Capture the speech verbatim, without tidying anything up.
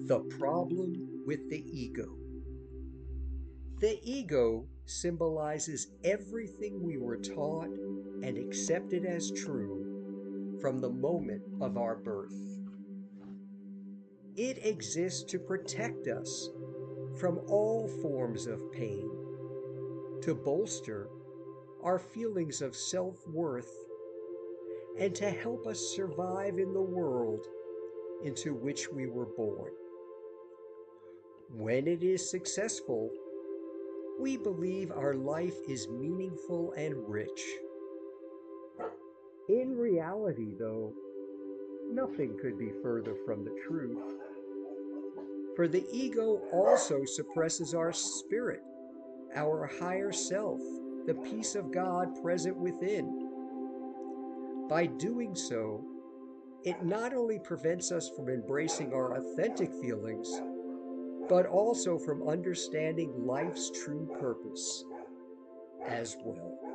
The problem with the ego. The ego symbolizes everything we were taught and accepted as true from the moment of our birth. It exists to protect us from all forms of pain, to bolster our feelings of self-worth, and to help us survive in the world into which we were born. When it is successful, we believe our life is meaningful and rich. In reality, though, nothing could be further from the truth. For the ego also suppresses our spirit, our higher self, the peace of God present within. By doing so, it not only prevents us from embracing our authentic feelings, but also from understanding life's true purpose as well.